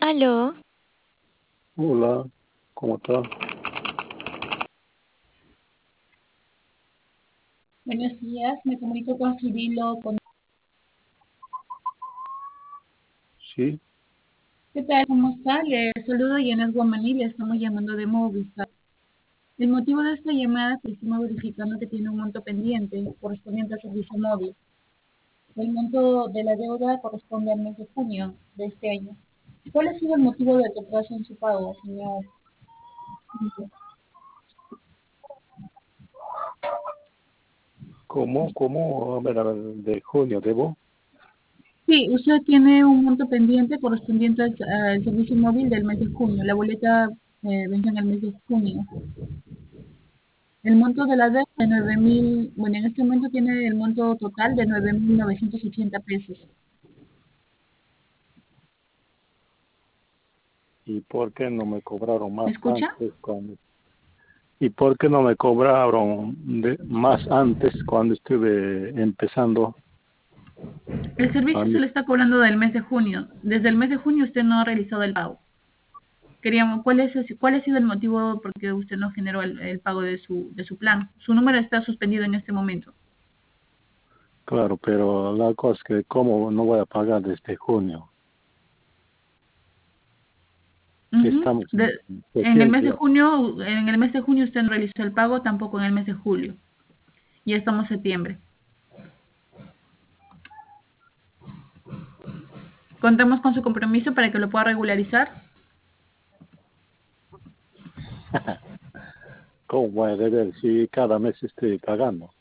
Aló, Hola, ¿cómo está? Buenos días, me comunico con Cirilo. Sí, ¿Qué tal? ¿Cómo está? Le saludo Yanes Guamaní, le estamos llamando de Movistar. El motivo de esta llamada es que estamos verificando que tiene un monto pendiente correspondiente al servicio móvil. El monto de la deuda corresponde al mes de junio de este año. ¿Cuál ha sido el motivo del retraso en su pago, señor? ¿cómo? A ver, de junio, ¿debo? Sí, usted tiene un monto pendiente correspondiente al servicio móvil del mes de junio. La boleta vence en el mes de junio. El monto de la deuda de 9.000, bueno, en este momento tiene el monto total de 9.980 pesos. ¿Y por qué no me cobraron ¿Me más escucha? antes ¿Y por qué no me cobraron más antes cuando estuve empezando? El A servicio se mí? le está cobrando del mes de junio. Desde el mes de junio usted no ha realizado el pago. Queríamos, ¿cuál ha sido el motivo por qué usted no generó el pago de su plan? Su número está suspendido en este momento. Claro, pero la cosa es que ¿cómo no voy a pagar desde junio? Ujú. Estamos en En el mes de septiembre. junio, en el mes de junio usted no realizó el pago, tampoco en el mes de julio. Ya estamos en septiembre. Contamos con su compromiso para que lo pueda regularizar. ¿Cómo voy a deber si cada mes estoy pagando?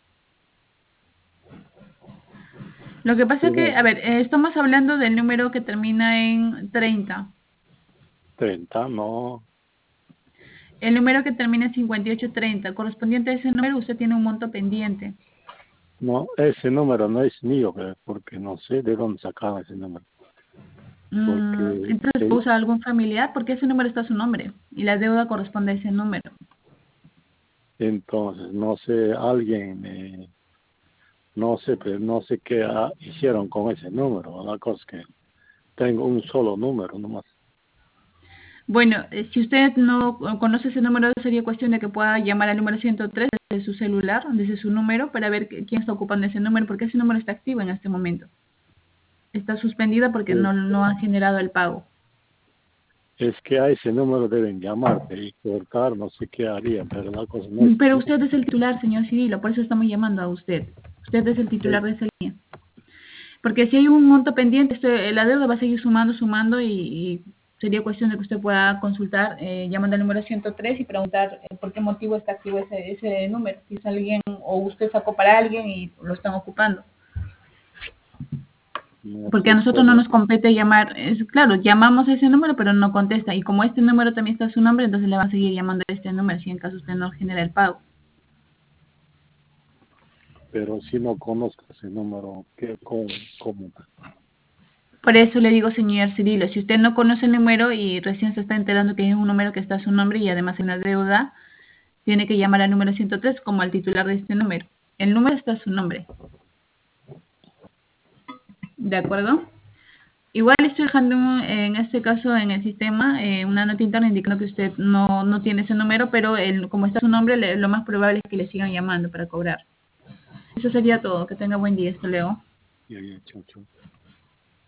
Lo que pasa es que, Primero, a ver, estamos hablando del número que termina en 30. 30, no, El número que termina en 5830, correspondiente a ese número, usted tiene un monto pendiente. no, ese número no es mío, porque no sé de dónde sacaron ese número. Porque Entonces, ¿usa algún familiar? Porque ese número está a su nombre y la deuda corresponde a ese número. entonces, no sé, alguien, no sé, pero no sé qué hicieron con ese número. La cosa es que tengo un solo número nomás. Bueno, si usted no conoce ese número, sería cuestión de que pueda llamar al número 103 desde su celular, desde su número, para ver quién está ocupando ese número, porque ese número está activo en este momento. Está suspendida porque Sí. no ha generado el pago. Es que a ese número deben llamarte y cortar, no sé qué haría, pero la cosa no es, Pero no usted es el titular, señor Cirilo, por eso estamos llamando a usted. Usted es el es- titular de esa línea. Porque si hay un monto pendiente, la deuda va a seguir sumando y sería cuestión de que usted pueda consultar llamando al número 103 y preguntar por qué motivo está activo ese número. Si es alguien o usted sacó para alguien y lo están ocupando. no Porque a se nosotros no puede. nos compete llamar, claro, llamamos a ese número, pero no contesta. Y como este número también está su nombre, entonces le van a seguir llamando a este número si en caso usted no genera el pago. Pero si no conozco ese número, ¿cómo? Por eso le digo, señor Cirilo, si usted no conoce el número y recién se está enterando que es un número que está a su nombre y además en la deuda, tiene que llamar al número 103 como al titular de este número. El número está a su nombre. ¿De acuerdo? Igual estoy dejando en este caso en el sistema una nota interna indicando que usted no tiene ese número, pero como está su nombre, lo más probable es que le sigan llamando para cobrar. Eso sería todo. Que tenga buen día. Hasta luego. Ya, chau, chau.